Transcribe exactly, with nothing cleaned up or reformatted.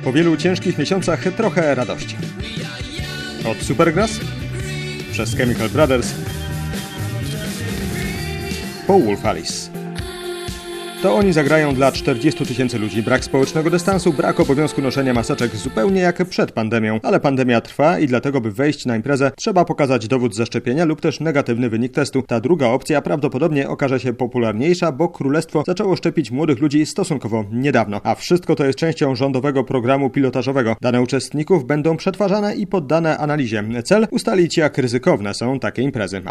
Po wielu ciężkich miesiącach trochę radości. Od Supergrass przez Chemical Brothers po Wolf Alice. To oni zagrają dla czterdziestu tysięcy ludzi. Brak społecznego dystansu, brak obowiązku noszenia maseczek, zupełnie jak przed pandemią. Ale pandemia trwa i dlatego, by wejść na imprezę, trzeba pokazać dowód zaszczepienia lub też negatywny wynik testu. Ta druga opcja prawdopodobnie okaże się popularniejsza, bo królestwo zaczęło szczepić młodych ludzi stosunkowo niedawno. A wszystko to jest częścią rządowego programu pilotażowego. Dane uczestników będą przetwarzane i poddane analizie. Cel ustalić, jak ryzykowne są takie imprezy.